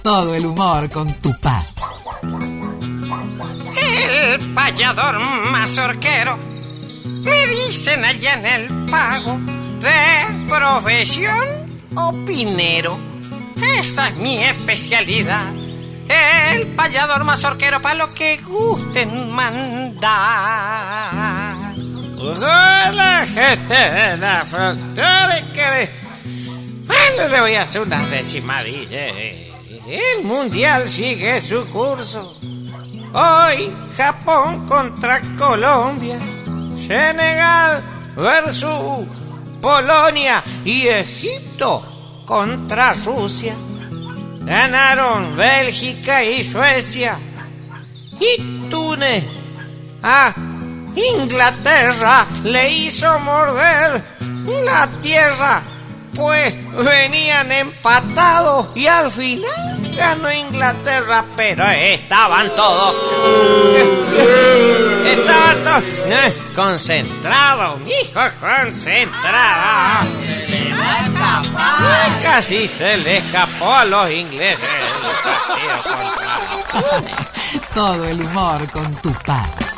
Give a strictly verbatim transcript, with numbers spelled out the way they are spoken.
Todo el humor con Tupá. El payador mazorquero, me dicen allá en el pago, de profesión opinero. Esta es mi especialidad, el payador mazorquero, para lo que gusten mandar. Hola, gente de la frontera, que bueno, le voy a hacer una decimadilla. El mundial sigue su curso. Hoy Japón contra Colombia, Senegal versus Polonia y Egipto contra Rusia. Ganaron Bélgica y Suecia. Y Túnez a Inglaterra le hizo morder la tierra, pues venían empatados y al final ganó Inglaterra, pero estaban todos estaban todos eh, concentrados, mijo, concentrados. Se le va a escapar. Casi se le escapó a los ingleses. Todo el humor con Tupá.